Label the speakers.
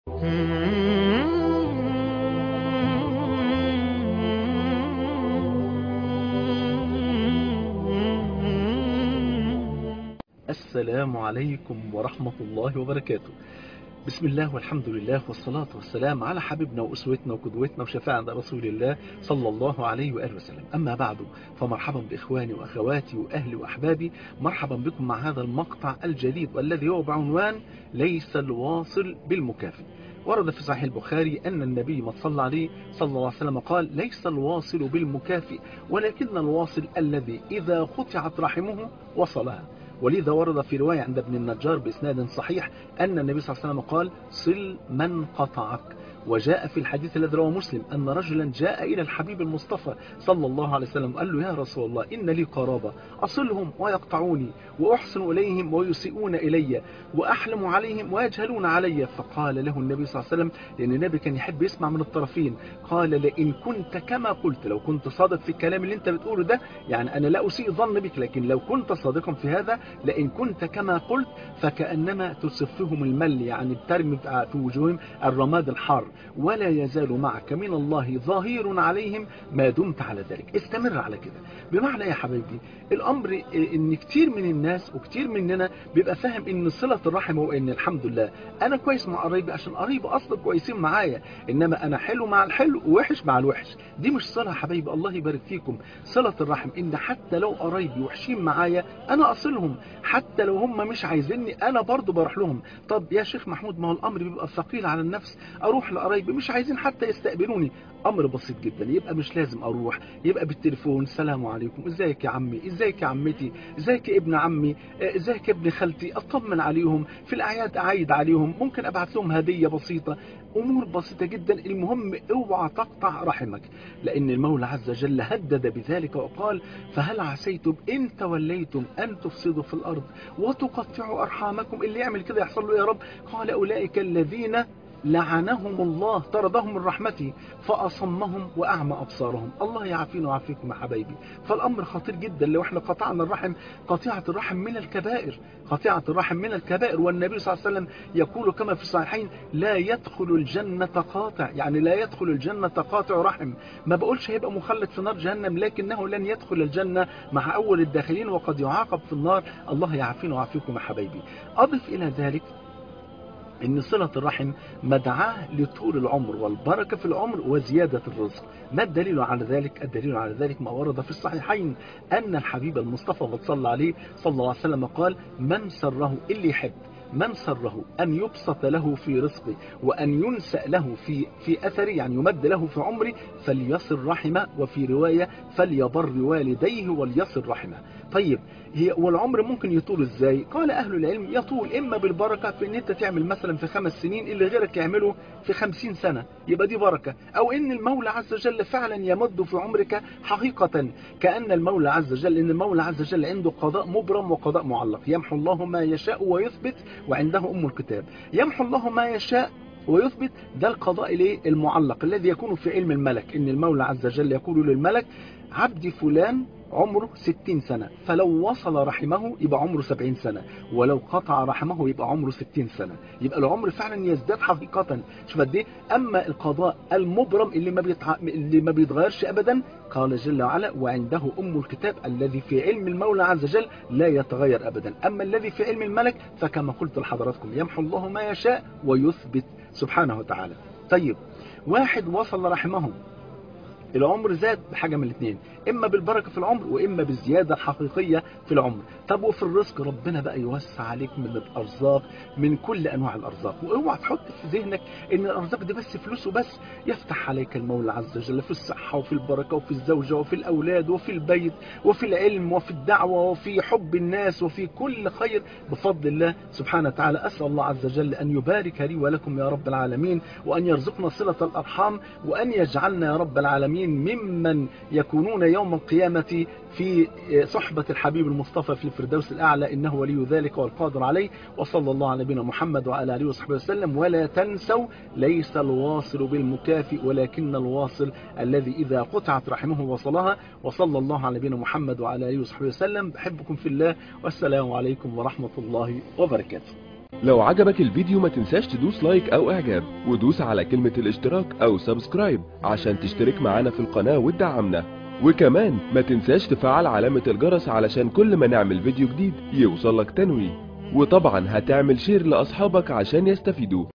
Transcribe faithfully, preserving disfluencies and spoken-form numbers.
Speaker 1: السلام عليكم ورحمة الله وبركاته. بسم الله والحمد لله والصلاة والسلام على حبيبنا وأسوتنا وقدوتنا وشفاعنا رسول الله صلى الله عليه وآله وسلم. أما بعد، فمرحبا بإخواني وأخواتي وأهلي وأحبابي، مرحبا بكم مع هذا المقطع الجديد والذي هو بعنوان ليس الواصل بالمكافئ. ورد في صحيح البخاري أن النبي ما صلى عليه صلى الله عليه وسلم قال: ليس الواصل بالمكافئ ولكن الواصل الذي إذا قطعت رحمه وصلها. ولذا ورد في رواية عند ابن النجار بإسناد صحيح أن النبي صلى الله عليه وسلم قال: صل من قطعك. وجاء في الحديث الذي رواه مسلم أن رجلا جاء إلى الحبيب المصطفى صلى الله عليه وسلم وقال له: يا رسول الله، إن لي قرابة أصلهم ويقطعوني وأحسن إليهم ويسيئون إلي وأحلم عليهم ويجهلون علي. فقال له النبي صلى الله عليه وسلم، لأن النبي كان يحب يسمع من الطرفين، قال: لئن كنت كما قلت، لو كنت صادق في الكلام اللي انت بتقوله ده، يعني أنا لا أسيء ظن بك، لكن لو كنت صادقا في هذا، لئن كنت كما قلت فكأنما تسفهم المل، يعني بترمي في وجوههم الرماد الحار، ولا يزال معك من الله ظهير عليهم ما دمت على ذلك. استمر على كده. بمعنى يا حبيبي، الأمر ان كتير من الناس وكتير مننا بيبقى فاهم ان صلة الرحم هو ان الحمد لله انا كويس مع قرايبي عشان قرايبي اصلا كويسين معايا، انما انا حلو مع الحلو ووحش مع الوحش. دي مش صلة يا حبيبي، الله يبارك فيكم. صلة الرحم ان حتى لو قرايبي وحشين معايا انا اصلهم، حتى لو هم مش عايزيني انا برضو بروح لهم. طب يا شيخ محمود، ما هو الامر بيبقى ثقيل على النفس، اروح لقرايبي مش عايزين حتى يستقبلوني. امر بسيط جدا، يبقى مش لازم اروح، يبقى بالتليفون: السلام عليكم، ازيك يا عمي، ازيك يا عمتي، ازيك يا ابن عمي، ازيك يا ابن خالتي، اطمن عليهم في الاعياد، اعيد عليهم، ممكن ابعت لهم هدية بسيطة. امور بسيطة جدا. المهم اوعى تقطع رحمك، لان المولى عز وجل هدد بذلك وقال: فهل عسيتم ان توليتم ان تفسدوا في الارض وتقطعوا ارحامكم. اللي يعمل كده يحصل له يا رب. قال: اولئك الذين لعنهم الله، طردهم من رحمته، فأصمهم وأعمى أبصارهم. الله يعافينا ويعافيكم يا حبايبي. فالأمر خطير جدا لو احنا قطعنا الرحم. قطيعة الرحم من الكبائر، قطيعة الرحم من الكبائر. والنبي صلى الله عليه وسلم يقول كما في الصحيحين: لا يدخل الجنة قاطع، يعني لا يدخل الجنة قاطع رحم. ما بقولش هيبقى مخلد في نار جهنم، لكنه لن يدخل الجنة مع أول الداخلين وقد يعاقب في النار. الله يعافينا ويعافيكم يا حبايبي. أضف إلى ذلك إن صلة الرحم مدعاة لطول العمر والبركة في العمر وزيادة الرزق. ما الدليل على ذلك؟ الدليل على ذلك ما ورد في الصحيحين أن الحبيب المصطفى صلى عليه صلى الله عليه وسلم قال: من سره، اللي يحب، من سره أن يبسط له في رزقه وأن ينسأ له في في أثره، يعني يمد له في عمره، فليصل رحمه. وفي رواية: فليبر والديه وليصل رحمه. طيب، هي والعمر ممكن يطول ازاي؟ قال اهل العلم: يطول اما بالبركة في ان انت تعمل مثلا في خمس سنين اللي غيرك يعمله في خمسين سنة، يبقى دي بركة. او ان المولى عز وجل فعلا يمد في عمرك حقيقة، كأن المولى عز وجل ان المولى عز وجل عنده قضاء مبرم وقضاء معلق. يمحو الله ما يشاء ويثبت، وعنده ام الكتاب. يمحو الله ما يشاء ويثبت، ده القضاء المعلق الذي يكون في علم الملك، ان المولى عز وجل يقول للملك: عبدي فلان عمره ستين سنة، فلو وصل رحمه يبقى عمره سبعين سنة، ولو قطع رحمه يبقى عمره ستين سنة. يبقى العمر فعلا يزداد حقيقة. شوف قد ايه. اما القضاء المبرم اللي ما بيتع... اللي ما بيتغيرش ابدا، قال جل وعلا: وعنده ام الكتاب الذي في علم المولى عز وجل لا يتغير ابدا. اما الذي في علم الملك فكما قلت لحضراتكم: يمحو الله ما يشاء ويثبت سبحانه وتعالى. طيب، واحد وصل رحمه، العمر زاد بحاجة من الاثنين: اما بالبركة في العمر واما بالزيادة الحقيقية في العمر. طب وفي الرزق، ربنا بقى يوسع عليك من الارزاق، من كل انواع الارزاق. واوعى تحط في ذهنك ان الارزاق دي بس فلوس وبس. يفتح عليك المولى عز وجل في الصحة وفي البركة وفي الزوجة وفي الاولاد وفي البيت وفي العلم وفي الدعوة وفي حب الناس وفي كل خير بفضل الله سبحانه وتعالى. اسأل الله عز وجل ان يبارك لي ولكم يا رب العالمين، وان يرزقنا صلة الارحام، وان يجعلنا يا رب العالمين ممن يكونون يوم القيامة في صحبة الحبيب المصطفى في الفردوس الأعلى، إنه ولي ذلك والقادر عليه. وصلى الله على نبينا محمد وعلى آله وصحبه وسلم. ولا تنسوا: ليس الواصل بالمكافئ ولكن الواصل الذي إذا قطعت رحمه وصلها. وصلى الله على نبينا محمد وعلى آله وصحبه وسلم. بحبكم في الله، والسلام عليكم ورحمة الله وبركاته.
Speaker 2: لو عجبك الفيديو ما تنساش تدوس لايك او اعجاب، ودوس على كلمة الاشتراك او سبسكرايب عشان تشترك معانا في القناة وتدعمنا. وكمان ما تنساش تفعل علامة الجرس علشان كل ما نعمل فيديو جديد يوصلك تنويه. وطبعا هتعمل شير لاصحابك عشان يستفيدوا.